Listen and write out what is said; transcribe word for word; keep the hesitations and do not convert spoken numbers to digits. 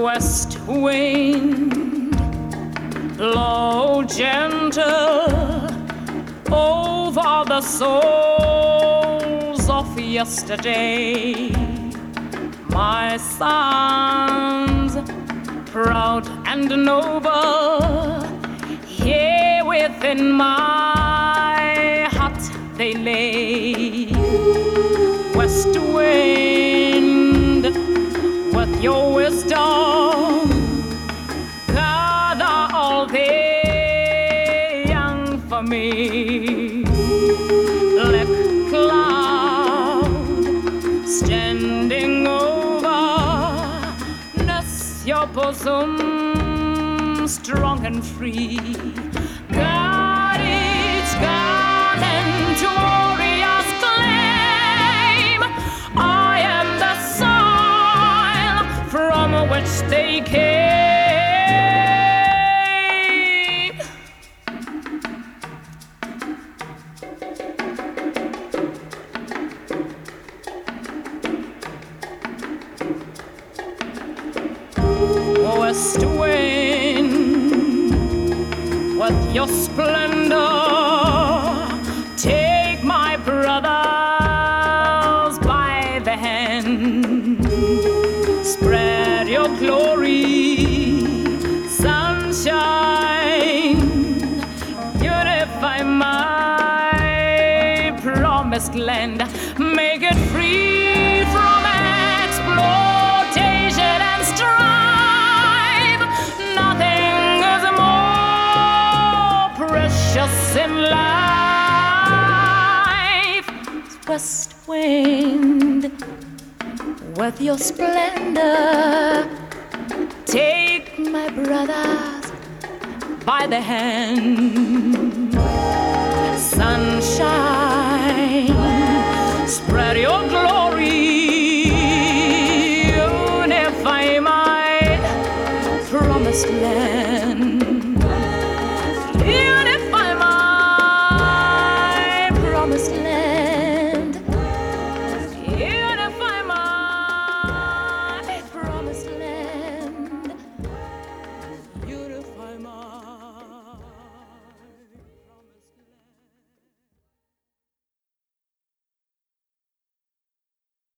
West wind, blow gentle over the souls of yesterday. My sons, proud and noble, here within my hut they lay. West wind, with your wisdom, gather all the young for me. Black cloud standing over, nest your bosom strong and free. God each gallant warrior's claim, I am the soil from which they came. West wind, with your splendor, take my brothers by the hand. Spread your glory, sunshine, unify my promised land. Make it free from exploitation and strife. Nothing is more precious in life. West wind, with your splendor, take my brothers by the hand. Sunshine, spread your glory, unify my promised land.